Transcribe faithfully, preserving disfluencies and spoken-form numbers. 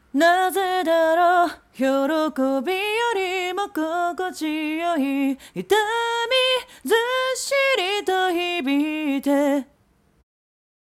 なぜだろう、喜びよりも心地よい痛みずっしりと響いて